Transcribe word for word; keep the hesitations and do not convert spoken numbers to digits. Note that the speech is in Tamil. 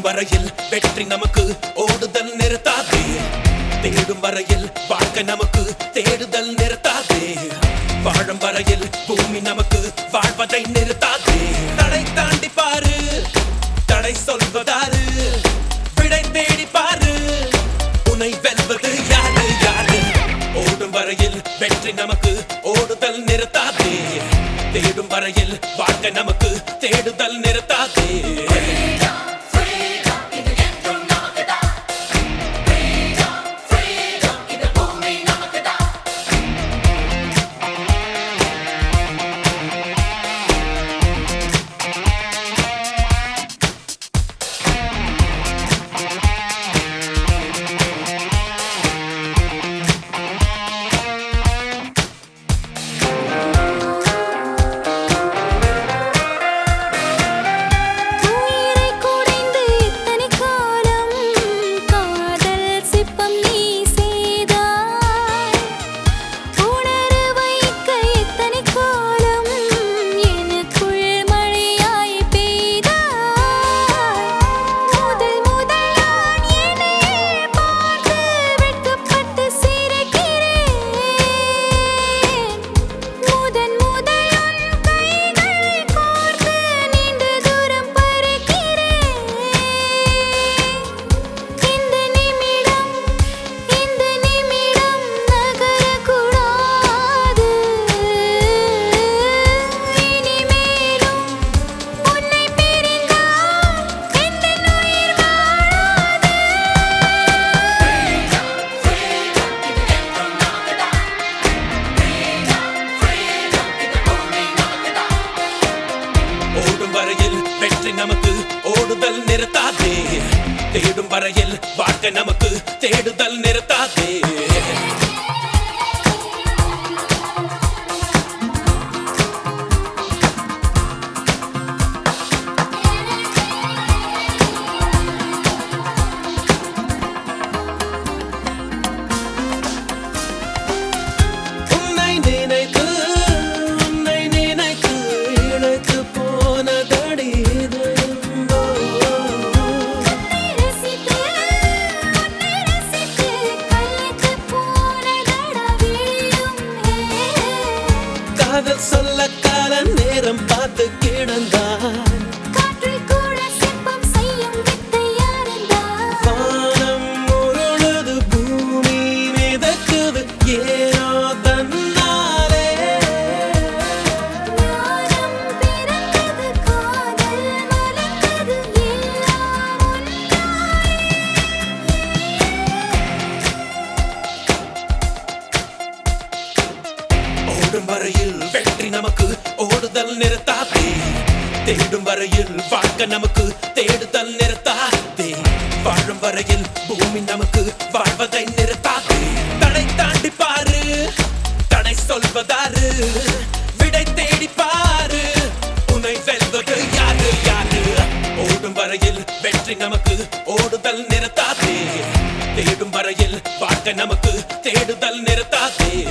ஓடும் வரையில் வெற்றி நமக்கு ஓடுதல் நிறுத்தாதே. தேடும் வரையில் வாழ்க்கை நமக்கு தேடுதல் நிறுத்தாதே. வாழும் வரையில் பூமி நமக்கு வாழ்வதை நிறுத்தாதே. தடை தாண்டி பாரு, தடை சொல்வதாரு, விடை தேடி பாரு, உன்னை வெல்வது யாரு யாரு. ஓடும் வரையில் வெற்றி நமக்கு ஓடுதல் நிறுத்தாதே. தேடும் வரையில் வாழ்க்கை நமக்கு தேடுதல் நிறுத்தாதே. ஓடும் வரையில் வெற்றி நமக்கு ஓடுதல் நிறுத்தாதே. தேடும் வரையில் வாழ்க்கை நமக்கு தேடுதல் நிறுத்தாதே. காதல் சொல்ல கால நேரம் பார்த்து கிடந்தாய். காற்றில் கூட சிற்பம் செய்யும் வித்தையானந்தாய். வானம் உருளுது, பூமி மிதக்குது, ஏனோ தன்னாலே. ஞானம் பிறந்தது, காதல் மலர்ந்தது, எல்லாம் ஒன்றாய். ஓடும் வரையில் வெற்றி நமக்கு ஓடுதல் நிறுத்தாதே. தேடும் வரையில் வாழ்க்கை நமக்கு தேடுதல் நிறுத்தாதே. வாழும் வரையில் பூமி நமக்கு வாழ்வதை நிறுத்தாதே. தடை தாண்டி பாரு, தடை சொல்வதாரு, விடை தேடி பாரு, உன்னை வெல்வது யாரு யாரு. ஓடும் வரையில் வெற்றி நமக்கு ஓடுதல் நிறுத்தாதே. தேடும் வரையில் வாழ்க்கை நமக்கு தேடுதல் நிறுத்தாதே.